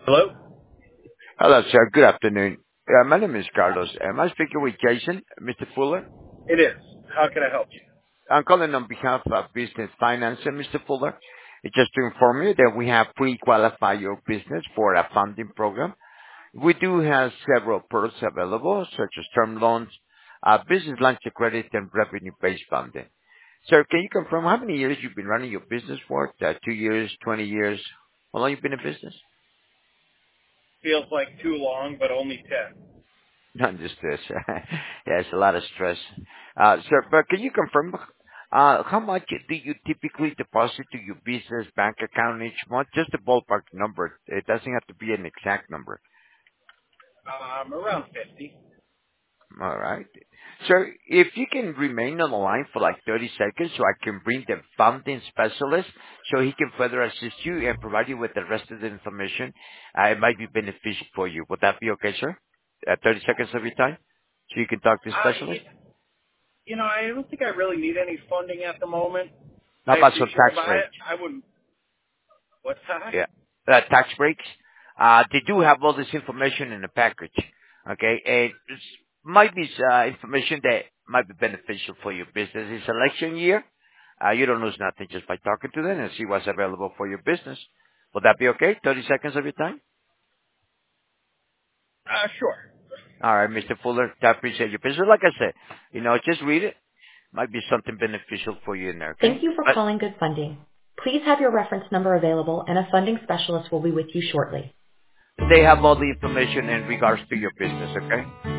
Hello? Hello, sir. Good afternoon. My name is Carlos. Am I speaking with Jason, Mr. Fuller? It is. How can I help you? I'm calling on behalf of Business Finance, Mr. Fuller. It's just to inform you that we have pre-qualified your business for a funding program. We do have several products available, such as term loans, business lines of credit, and revenue-based funding. Sir, can you confirm how many years you've been running your business for? 2 years, 20 years? How long you been in business? Feels like too long, but only 10. Understood, sir. Yeah, it's a lot of stress. Sir, but can you confirm how much do you typically deposit to your business bank account each month? Just a ballpark number. It doesn't have to be an exact number. Around 50. All right. Sir, if you can remain on the line for like 30 seconds so I can bring the funding specialist so he can further assist you and provide you with the rest of the information, it might be beneficial for you. Would that be okay, sir? 30 seconds of your time so you can talk to the specialist? I don't think I really need any funding at the moment. How I about some appreciate it, tax but breaks? I wouldn't. What's that? Yeah. Tax breaks. They do have all this information in the package. Okay. And it might be information that might be beneficial for your business. It's election year. You don't lose nothing just by talking to them and see what's available for your business. Would that be okay? 30 seconds of your time? Sure. All right, Mr. Fuller. I appreciate your business. Like I said, just read it. Might be something beneficial for you in there, okay? Thank you for calling Good Funding. Please have your reference number available, and a funding specialist will be with you shortly. They have all the information in regards to your business, okay?